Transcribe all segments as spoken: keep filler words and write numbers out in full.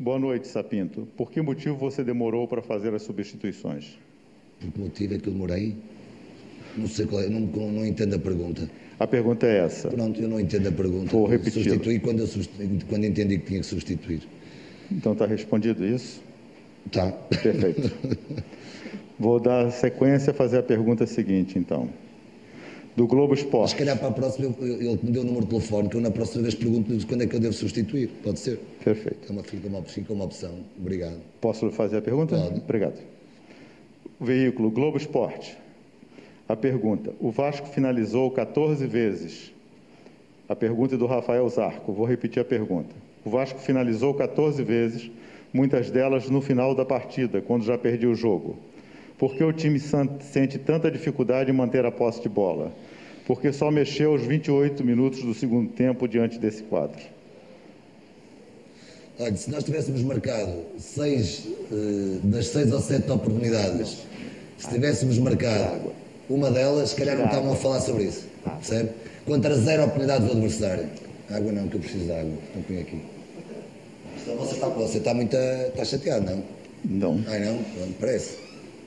Boa noite, Sapinto. Por que motivo você demorou para fazer as substituições? Por que motivo é que eu demorei? Não sei qual é, não, não entendo a pergunta. A pergunta é essa. Pronto, eu não entendo a pergunta. Vou repetir. Substituí quando, eu substitu... quando entendi que tinha que substituir. Então está respondido isso? Tá. Perfeito. Vou dar sequência a fazer a pergunta seguinte, então. Do Globo Esporte. Se calhar para a próxima, ele me deu o número de telefone, que eu na próxima vez pergunto quando é que eu devo substituir. Pode ser? Perfeito. É uma, fica, uma, fica uma opção. Obrigado. Posso fazer a pergunta? Pode. Obrigado. O veículo Globo Esporte. A pergunta. O Vasco finalizou quatorze vezes. A pergunta é do Rafael Zarco. Vou repetir a pergunta. O Vasco finalizou quatorze vezes, muitas delas no final da partida, quando já perdia o jogo. Por que o time sente tanta dificuldade em manter a posse de bola? Porque só mexeu aos vinte e oito minutos do segundo tempo diante desse quadro. Olha, se nós tivéssemos marcado seis, uh, das seis ou sete oportunidades, se tivéssemos marcado uma delas, se calhar não estavam a falar sobre isso, percebe? Contra zero oportunidades do adversário. Água não, que eu preciso de água, não ponho aqui. Você está, você está muito está chateado, não? Não. Ai não? Não me parece.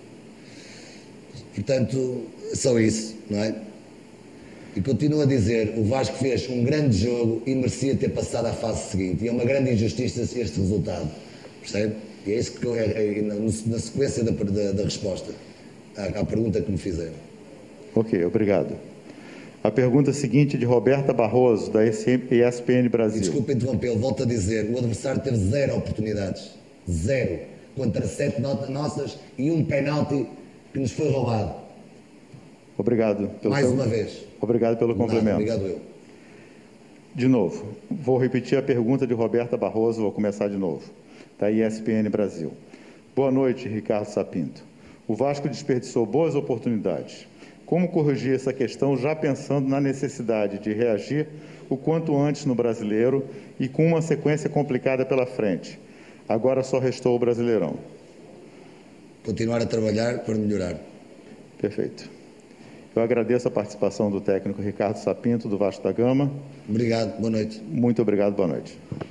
Portanto, só isso, não é? E continuo a dizer, o Vasco fez um grande jogo e merecia ter passado à fase seguinte. E é uma grande injustiça este resultado, percebe? E é isso que é, é, na, na sequência da, da, da resposta à, à pergunta que me fizeram. Ok, obrigado. A pergunta seguinte é de Roberta Barroso, da E S P N Brasil. E desculpa interrompê-lo, volto a dizer, o adversário teve zero oportunidades. Zero. Contra sete nossas e um penalti que nos foi roubado. Obrigado. Pelo Mais seu... uma vez. Obrigado pelo complemento. Nada, obrigado eu. De novo, vou repetir a pergunta de Roberta Barroso, vou começar de novo, da E S P N Brasil. Boa noite, Ricardo Sapinto. O Vasco desperdiçou boas oportunidades. Como corrigir essa questão já pensando na necessidade de reagir o quanto antes no Brasileiro e com uma sequência complicada pela frente? Agora só restou o Brasileirão. Continuar a trabalhar para melhorar. Perfeito. Eu agradeço a participação do técnico Ricardo Sapinto, do Vasco da Gama. Obrigado, boa noite. Muito obrigado, boa noite.